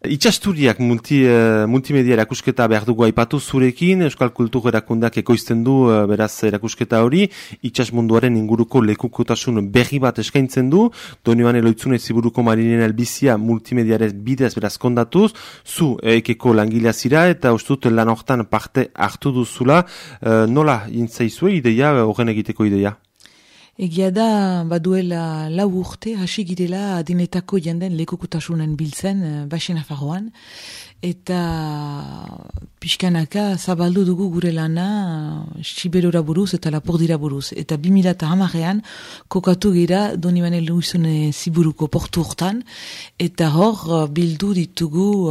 Itxasturiak multimedia erakusketa behar dugu aipatu zurekin, Euskal Kultur Erakundeak ekoizten du beraz erakusketa hori, itxas munduaren inguruko lekukotasun berri bat eskaintzen du, Donibane Lohitzune Ziburuko Marinen albizia multimediaren bidez beraz kondatuz, zu ekeko langilea zira eta ustut lan hortan parte hartu duzula, nola intzaizue ideia, horren egiteko ideia? Egia da, baduela 4 urte, hasi girela adinetako jenden lekukotasunen biltzen Baxi Nafarroan, eta pixkanaka zabaldu dugu gure lana Siberora buruz eta Lapordira buruz. Eta 2010an kokatu gira Donibane Lohitzune Ziburuko portu hortan, eta hor bildu ditugu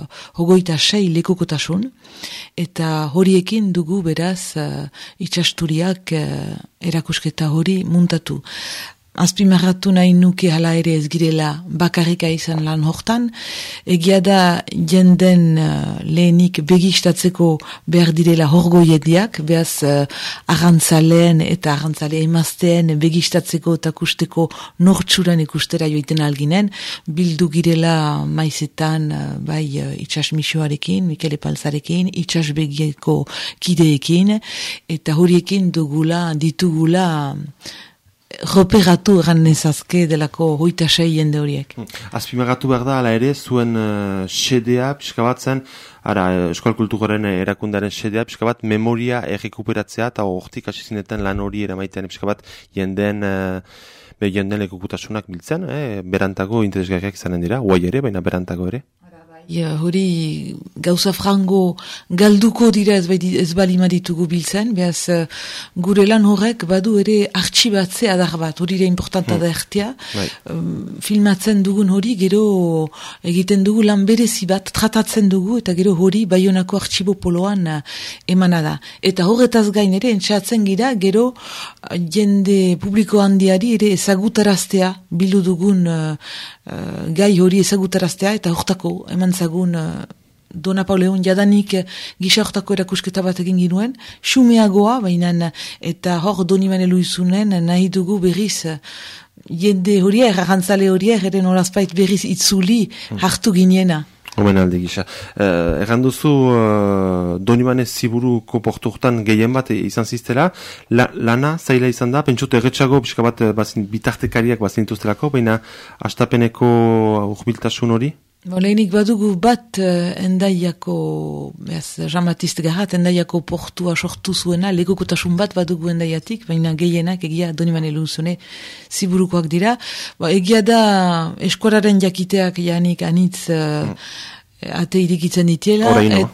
26 lekukotasun, eta horiekin dugu beraz itxasturiak erakusketa hori muntatu. Azpimarratu nahi nuke hala ere ez girela bakarrika izan lan hortan. Egia da jenden lehenik begistatzeko behar direla horgoiediak, behaz arrantzaleen eta arrantzale emazteen begistatzeko eta kusteko nortsuran ikustera joiten alginen, bildu girela maizetan bai itxas misioarekin, Mikel Epalzarekin, itxas begieko kideekin, eta horiekin ditugula roperatu egan nezazke delako 26 jende horiek. Azpimagatu behar da, ala ere, zuen xedea, pixka bat zen, Euskal Kulturaren erakundaren xedea, pixka bat memoria errekuperatzea, eta hortik hasi zinetan lan hori eramaitean, pixka bat jenden lekukutasunak biltzen, berantago interesgarriak izanen dira, guai ere, baina berantago ere. Hori gauza frango galduko dira ez balima ditugu biltzen, behaz gure lan horrek badu ere artxibatze adar bat, hori ere importanta da ertea. Filmatzen dugun hori, gero egiten dugu lan berezi bat, tratatzen dugu, eta gero hori Baionako artxibo poloan emana da. Eta horretaz gain ere, entxatzen gira, gero jende publiko handiari ere ezagutaraztea, bildu dugun gai hori ezagutaraztea, eta hortako eman zagun Dona Pauleon jadanik gisa hortako erakusketa bat egin ginuen, xumeagoa, baina eta hor Donibane Lohizunen nahi dugu berriz jende horiek, arrantzale horiek, eren horazpait berriz itzuli hartu ginena. Omen alde gisa. Erranduzu Donibane Ziburuko porturtan gehien bat izan ziztela, lana zaila izan da, pentsut erretxago pixka bat bitartekariak bazintuztelako, baina astapeneko urbiltasun hori? Lehenik badugu bat endaiako, jamatist garrat, endaiako portua sortu zuena, lekukotasun bat badugu endaiatik, baina gehienak egia Donibane Lohitzune Ziburukoak dira. Egia da eskuararen jakiteak janik anitz ate irikitzen ditiela,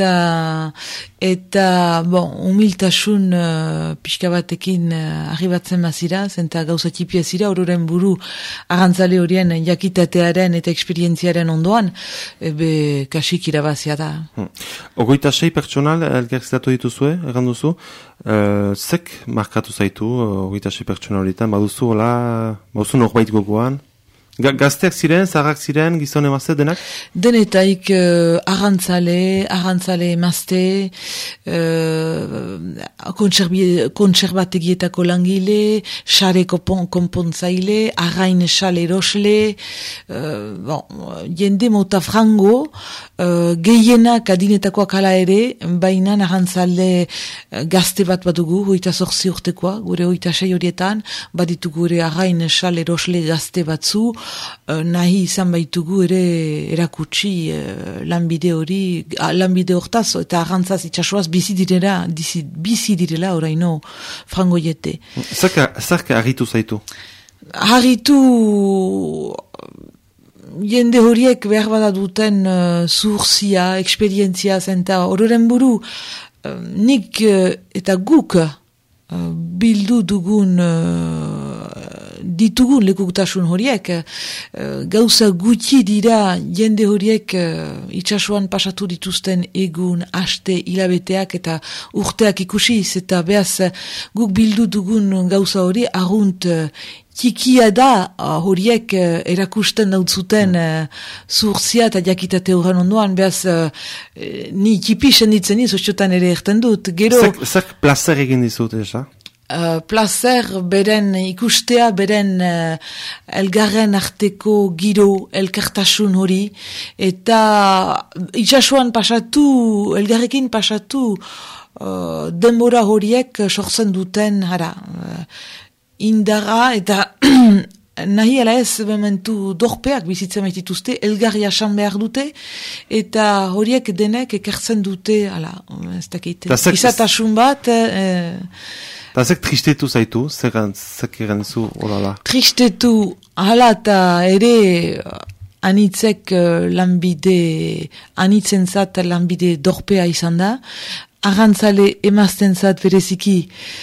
eta humiltasun pixka batekin arribatzen mazira, zenta gauza tipia zira, ororen buru arrantzale horien jakitatearen eta eksperientziaren ondoan, kasik irabazia da. 26 pertsonal elgerzitatu dituzue, erranduzu, zek markatu zaitu 26 pertsonal horietan, baduzu norbait gogoan? Gazteak ziren, zaharrak ziren, gizon emazte denak? Denetaik arrantzale emazte, kontserbategietako langile, xare konpontzaile, arrain xale erosle, jende mota frango, gehienak adinetakoak ala ere, baina arrantzale gazte bat badugu, 28 urtekoa, gure 26 horietan, baditugu ere arrain xale erosle gazte batzu, nahi izan baitugu ere erakutsi lanbide hortaz eta arrantzaz itxasoaz bizi direla oraino frangoiete. Zerk harritu zaitu? Harritu jende horiek behar bada duten zuhrzia, eksperientzia zenta ororen buru nik eta guk bildu ditugun lekukutasun horiek, gauza gutxi dira jende horiek itxasuan pasatu dituzten egun, aste, hilabeteak eta urteak ikusiz, eta behaz guk bildu dugun gauza hori argunt txikia da horiek erakusten dautzuten zuhrzia eta jakitate horren ondoan, behaz ni txipi senditzen izostiotan ere erten dut. Zerk plazer egin dizut, eza? placer beren ikustea, beren elgarren arteko giro elkartasun hori, eta itxasuan pasatu, elgarrekin pasatu, denbora horiek sortzen duten, indarra, eta nahi ala ez momentu dorpeak bizitzen baitituzte, elgarri asan behar dute, eta horiek denek ekartzen dute, ez dakit, izatasun bat... Eta zek tristetu zaitu, zek eranzu horala? Tristetu, eta ere anitzek lanbide, anitzen-zat lanbide dorpea izan da, arrantzale emazten-zat bereziki,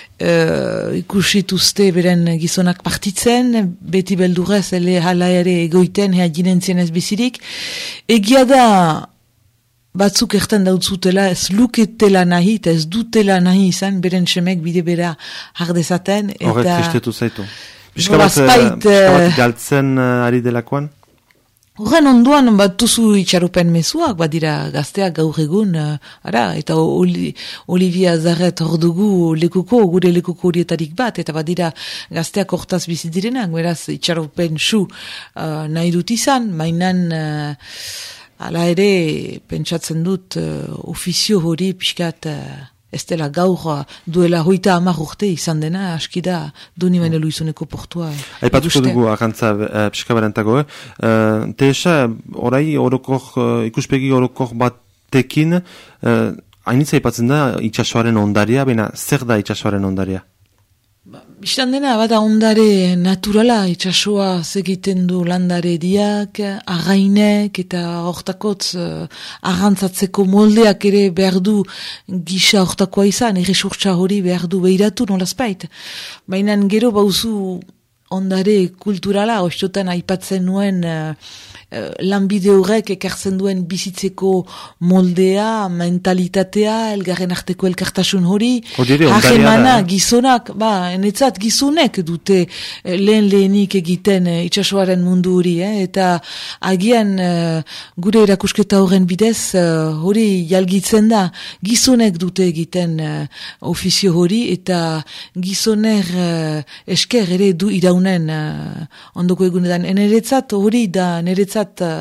ikusituzte beren gizonak partitzen, beti beldurrez hala ere egoiten, ginentzien ez bizirik. Egia da, batzuk ertan dautzutela, ez luketela nahi, eta ez dutela nahi izan, beren semek bide bera jardezaten. Horrek tristetu zaitu. Piskabat galtzen ari delakoan? Horren onduan bat duzu itxarupen mezuak, bat dira gazteak gaur egun, eta Olivia Zarret hor dugu lekuko, gure lekuko horietarik bat, eta bat dira gazteak hortaz bizidirenak, beraz itxarupen su nahi dut izan, mainan hala ere pentsatzen dut ofizio hori pixkat ez dela gaur duela 30 urte izan dena, aski da Doni Manuel Luizoneko portua. Aipatuko dugu arrantza pixkabarentago. Teresa, orai ikuspegi orokor batekin, hainitza aipatzen da itxasoaren ondaria, baina zer da itxasoaren ondaria? Bistan dena, bada ondare naturala, itxasoa segiten du landare diak, arrainek eta hortakotz arrantzatzeko moldeak ere behar du gisa hortakoa izan, erresurtsa hori behar du behiratu nolazpait. Baina gero bauzu ondare kulturala, ostotan aipatzen nuen lanbide horrek ekartzen duen bizitzeko moldea, mentalitatea, elgarren arteko elkartasun hori, harremana, gizonak, enetzat gizonek dute lehenik egiten itxasoaren mundu hori, eta agian gure erakusketa horren bidez hori jalgitzen da, gizonek dute egiten ofizio hori, eta gizoner esker ere du iraunen ondoko egunetan. Neretzat hori da, neretzat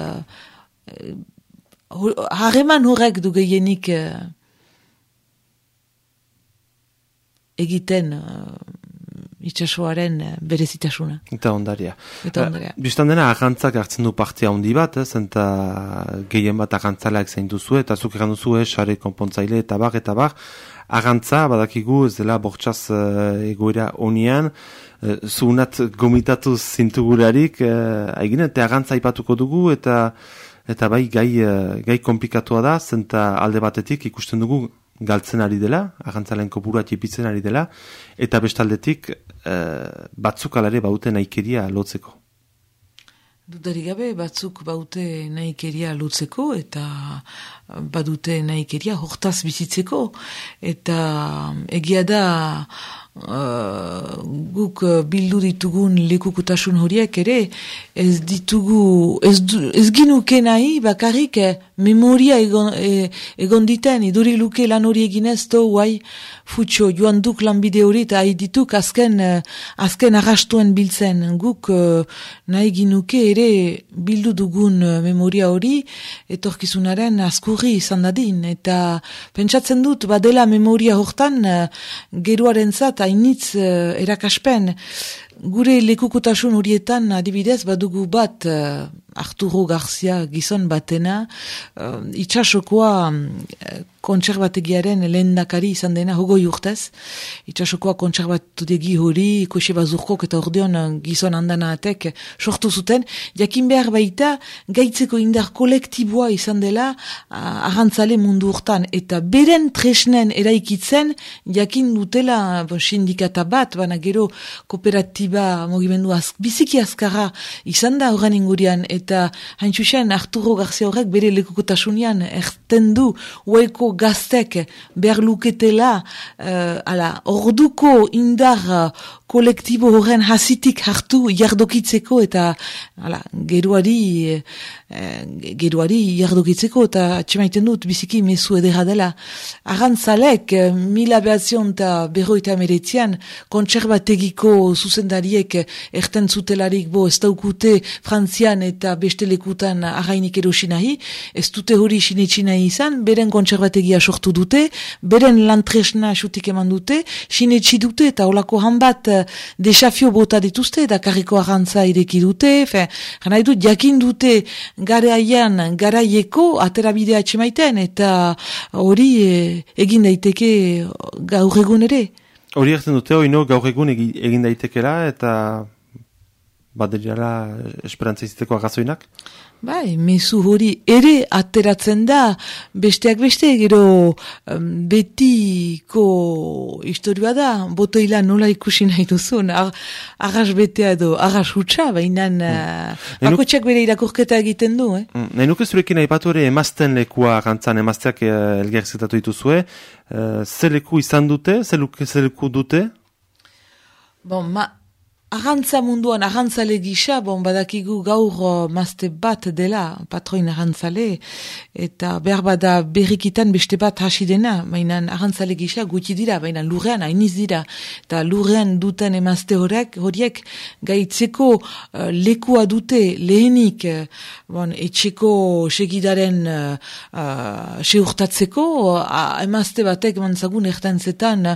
harreman horrek du gehienik egiten itxasoaren berezitasuna. Eta ondaria. Bistan dena, arrantzak hartzen du partia handi bat, eta gehien bat arrantzaleak zein duzu, eta zuk egan duzu, sare konpontzaile, eta bar, arrantza, badakigu, ez dela bortxaz egoera honian, zuunat gomitatu zintugurarik, eta arrantza ipatuko dugu, eta bai gai komplikatua da, zenta alde batetik ikusten dugu galtzen ari dela, arrantzalen kopurua tipitzen ari dela, eta bestaldetik batzuk alare baute nahikeria lotzeko. Dudarik gabe, batzuk baute nahikeria lotzeko, eta badute nahikeria hortaz bizitzeko, eta egia da guk bildu ditugun lekukutasun horiek ere, ez ginuke nahi bakarrik memoria egon diten, iduri luke lan hori eginez to guai futxo joan duk lanbide hori eta dituk azken arrastuen biltzen. Guk nahi ginuke ere bildu dugun memoria hori etorkizunaren askurri izan dadin, eta pentsatzen dut badela memoria hortan geruarentzat hainitz erakaspen. Gure lekukutasun horietan adibidez badugu bat Arturo Garcia gizon batena, itxasokoa kontserbategiaren lehendakari izan dena, 20 urtez, itxasokoa kontserbategi hori, Koxe Bazurkok eta ordeon gizon handanatek sortu zuten, jakin behar baita gaitzeko indar kolektiboa izan dela arrantzale mundu urtan, eta beren tresnen eraikitzen jakin dutela sindikata bat, baina gero kooperatiba mugimendu biziki azkarra izan da horren ingurian, eta hain txusen Arturo Garcia horrek bere lekukotasunean erten du ueko gaztek behar luketela orduko indar kolektibo horren hasitik hartu jardokitzeko, eta geruari geroari jardokitzeko, eta atxemaiten dut biziki mezu edera dela. Arrantzalek, 1959 kontserbategiko zuzendariek erten zutelarik ez daukute Frantzian eta beste lekutan arrainik erosi nahi, ez dute hori sinetsi nahi izan, beren kontserbategia sortu dute, beren lantresna xutik eman dute, sinetsi dute eta olako hanbat desafio bota dituzte, eta karriko arrantza ireki dute, gana dut jakin dute garaieko aterabidea atxemaiten, eta hori egin daiteke gaur egun ere. Hori erten dute, gaur egun egin daitekela, eta badirala esperantza izateko agazoinak? Bai, mezu hori ere ateratzen da, besteak beste, gero betiko historioa da, botoila nola ikusi nahi duzun, arras betea edo arras hutsa, baina bakotxak bere irakurketa egiten du. Nahi nuke zurekin aipatu ere emazten lekua gantzan, emazteak elgerzetatu dituzue, ze leku izan dute, ze leku dute? Bon, arrantza munduan, arrantzale gisa, badakigu gaur mazte bat dela, patroin arrantzale, eta behar bada berrikitan beste bat hasi dena, baina arrantzale gisa guti dira, baina lurrean hainiz dira, eta lurrean duten emazte horiek gaitzeko lekua dute lehenik, etxeko segidaren seurtatzeko, emazte batek mantzagun ertantzetan,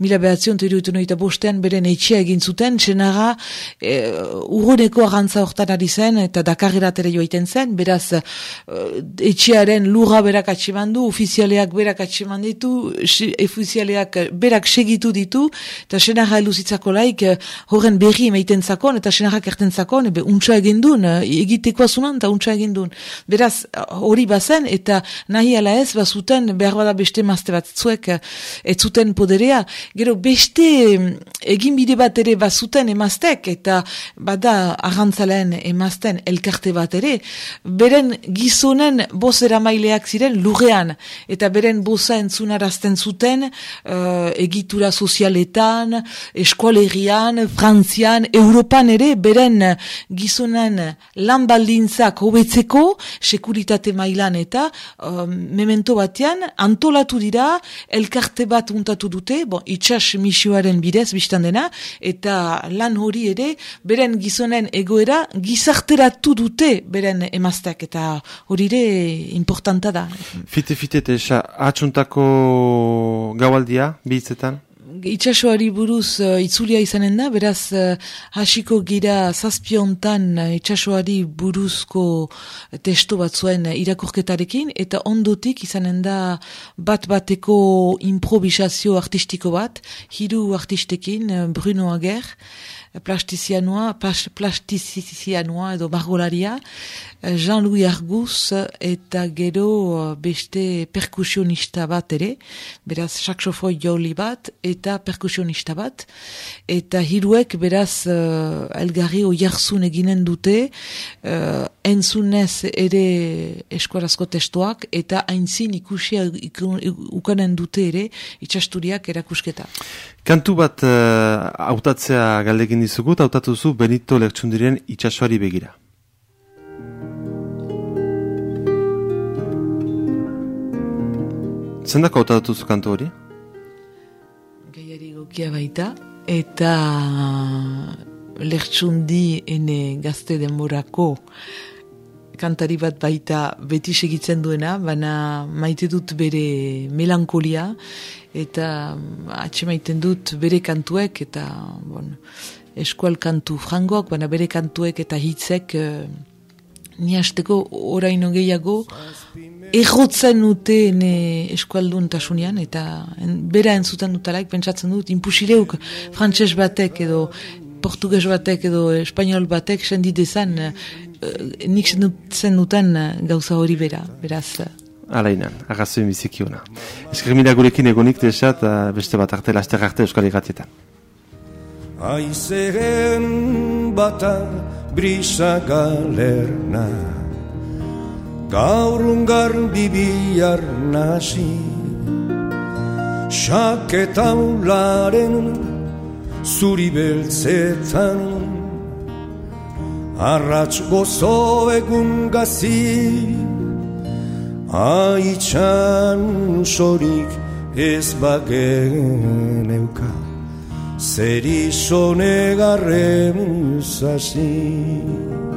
1975 beren etxea egin zuten, senara urruneko arrantza hortan ari zen, eta Dakarrerat ere joaiten zen, beraz etxearen lurra berak atseman du, ofizialeak berak atseman ditu, ofizialeak berak segitu ditu, eta senarra eluzitzako laik horren berri emaiten zakon, eta senarrak erten zakon, untsa egin duen, egiteko azunan, eta untsa egin duen. Beraz, hori bazen, eta nahi ala ez, bazuten, behar bada beste mazte bat zuek, ez zuten poderea, gero beste eginbide bat ere bazuten emaztek, eta bada arrantzaleen emazten elkarte bat ere, beren gizonen boz eramaileak ziren lurrean, eta beren boza entzunarazten zuten egitura sozialetan, eskualerian, Frantzian, Europan ere, beren gizonen lan baldintzak hobetzeko, sekuritate mailan eta memento batean, antolatu dira, elkarte bat untatu dute, itxas misioaren bidez, biztan dena, eta lan hori ere, beren gizonen egoera gizarteratu dute beren emazteak, eta hori ere importanta da. Fite, eta atxuntako gaualdia, bihitzetan? Itxasoari buruz itzulia izanen da, beraz hasiko gira zazpiontan itxasoari buruzko testo batzuen irakurketarekin, eta ondotik izanen da bat-bateko improvisazio artistiko bat, 3 artistekin, Bruno Ager, plastizianoa edo margolaria, Jean-Louis Argus eta gero beste perkusionista bat ere, beraz saxofoi joli bat eta perkusionista bat, eta hiruek beraz elgarri oiarzun eginen dute, entzunez ere eskuarazko testoak, eta aintzin ikusia ukanen dute ere itxasturiak erakusketa. Kantu bat hautatzea galdekin dizugut, hautatuzu Benito Lertxundiren Itxasoari begira. Zendako hautatuzu kantu hori? Gaiari gokia baita, eta Lertxundi ene gazte denborako kantari bat baita beti segitzen duena, baina maite dut bere melankolia, eta atxemaiten dut bere kantuek, eta eskual kantu frangoak, baina bere kantuek eta hitzek ni hasteko oraino gehiago errotzen dute eskualdun tasunian, eta bera entzuten dutalaik, pentsatzen dut, impusileuk frantses batek edo portugues batek edo espainol batek sendidezan nik zen duten gauza hori bera, beraz. Alainan, agazuen bizikiuna. Eskermira gurekin egonik desat, beste bat arte, laster arte Euskal Irratietan. Aizeren bata brisa galerna, gaurungar bibiar nasi, xaketaularen zuri beltzetan, arratz gozo egun gazi, haitxan sorik ez bageneuka, zer izone garren zazi.